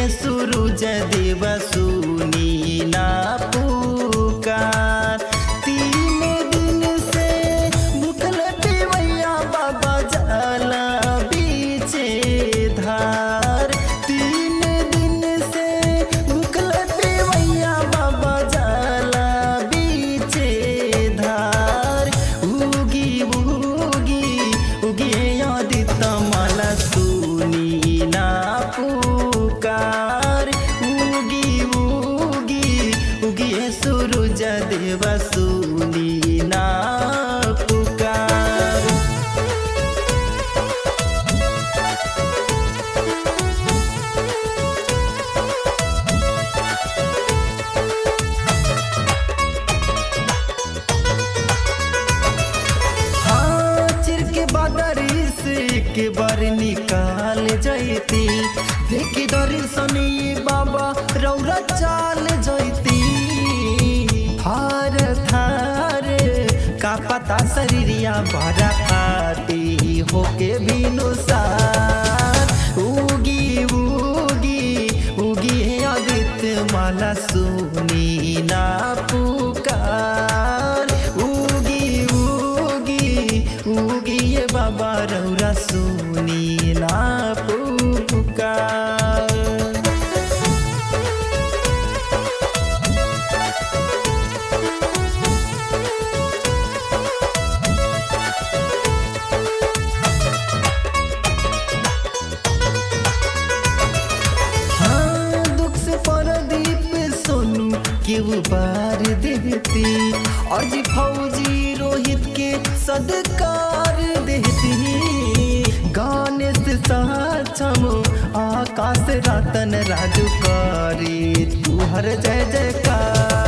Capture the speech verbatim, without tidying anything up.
सूरज देव सुनी ना पुकार। तीन दिन से भूखल पिवैया बाबा जाला बीचे धार। तीन दिन से भूखल पिवैया बाबा जाला बीचे धार। उगी उगी उगी आदित्य माला सुनी ना पुकार। उगी उगी उगी सूरज देव सुनी ना पुकार। हाँ चिर के बादरी से के बार निकाल जैती। देखी दर्शनी बाबा रौरा चाल जैती। थार थार का पता शरीरिया भरा खाती होके बिनुसार। उगी उगी उगी आदित्य माला सुनी ना पुकार। उगी उगी उगी ये बाबा रौरा सुनी ना पुकार। के उबार देती और जी फौजी रोहित के सदकार देती। गाने से साचम आकाश रतन राजू करे तू हर जय जयकार।